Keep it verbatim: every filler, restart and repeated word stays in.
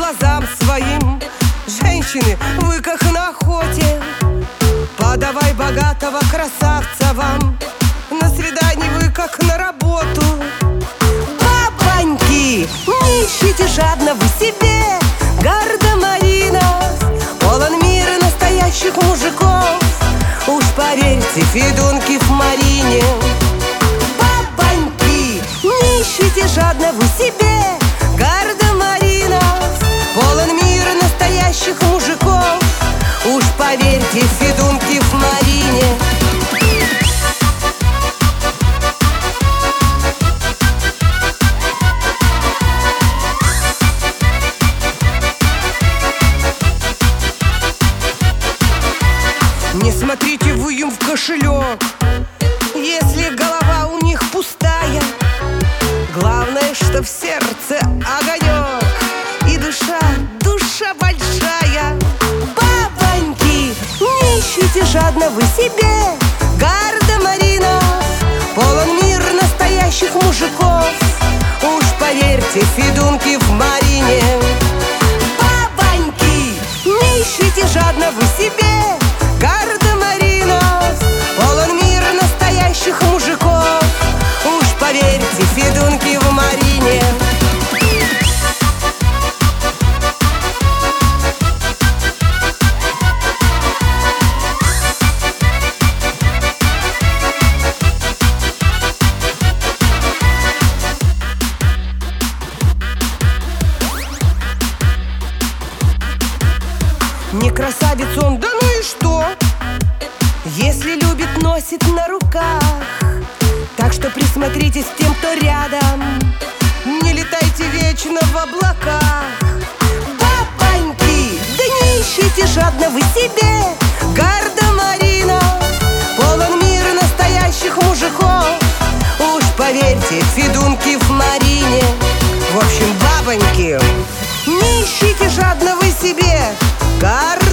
глазам своим. Женщины, вы как на охоте, подавай богатого красавца вам. На свидании вы как на работу. Бабоньки, не ищите жадно вы себе гардемаринов. Полон мира настоящих мужиков, уж поверьте, федунки в Марине. Бабоньки, не ищите жадно вы себе гардемаринов. Полон мира настоящих мужиков, уж поверьте, федунки в Марине. Не смотрите вы им в кошелек, если голова у них пустая. Главное, что в сердце огонек и душа, душа большая. Бабоньки, не ищите жадно вы себе гардемаринов. Полон мир настоящих мужиков, уж поверьте, федунки в Марине. Бабоньки, не ищите жадно вы себе гардемаринов. Полон мир настоящих мужиков, уж поверьте, федунки в Марине. Не красавец он, да ну и что? Если любит, носит на руках. Так что присмотритесь к тем, кто рядом. Не летайте вечно в облаках. Бабоньки, да не ищите жадно вы себе гардемаринов. Полон мир настоящих мужиков, уж поверьте, федунки в Марине. В общем, бабоньки, не ищите жадно вы себе гардемаринов.